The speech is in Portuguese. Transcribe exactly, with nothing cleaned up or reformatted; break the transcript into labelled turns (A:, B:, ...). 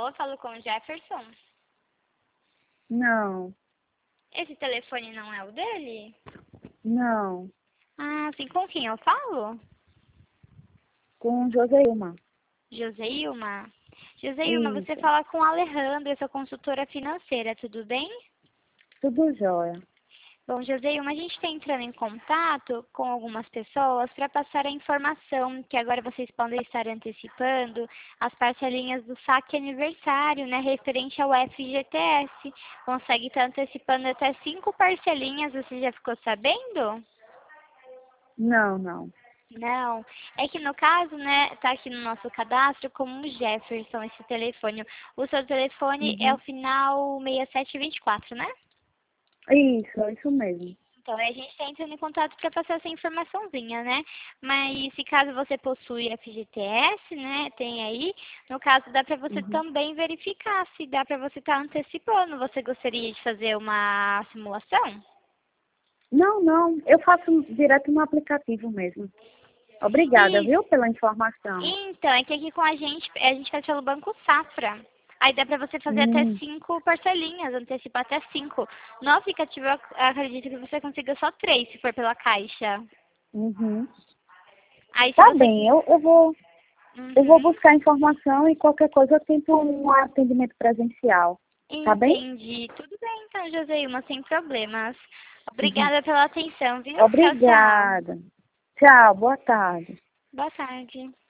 A: eu falo com o Jefferson.
B: Não,
A: Esse telefone não é o dele?
B: não.
A: Ah, sim, com quem eu falo?
B: Com Joseilma.
A: Joseilma? Joseilma, você
B: Isso,
A: fala com a Alejandra, eu sou consultora financeira, tudo bem?
B: tudo jóia.
A: Bom, Joseilma, a gente está entrando em contato com algumas pessoas para passar a informação que agora vocês podem estar antecipando as parcelinhas do saque aniversário, né, referente ao F G T S. Consegue estar antecipando até cinco parcelinhas, você já ficou sabendo?
B: Não, não.
A: Não, é que no caso, né, tá aqui no nosso cadastro como Jefferson esse telefone. O seu telefone é o
B: Uhum.
A: final seis sete dois quatro, né?
B: Isso, é isso mesmo.
A: Então, a gente está entrando em contato para passar essa informaçãozinha, né? Mas se caso você possui F G T S, né, tem aí, no caso dá para você
B: Uhum.
A: também verificar se dá para você estar antecipando. Você gostaria de fazer uma simulação?
B: Não, não. Eu faço direto no aplicativo mesmo. Obrigada,
A: Isso.
B: viu, pela informação.
A: Então, é que aqui com a gente, a gente faz pelo Banco Safra. Aí dá pra você fazer até
B: Hum,
A: cinco parcelinhas, antecipar até cinco. No aplicativo, eu ac- acredito que você consiga só três, se for pela Caixa.
B: uhum.
A: Aí se
B: Tá
A: você...
B: bem, eu, eu vou eu vou
A: Uhum.
B: buscar informação e qualquer coisa eu tento um atendimento presencial. Tá bem?
A: Entendi. Tudo bem, então, Joseilma, sem problemas.
B: Uhum.
A: Obrigada pela atenção, viu? Tchau, tchau.
B: Obrigada. Tchau, boa tarde.
A: Boa tarde.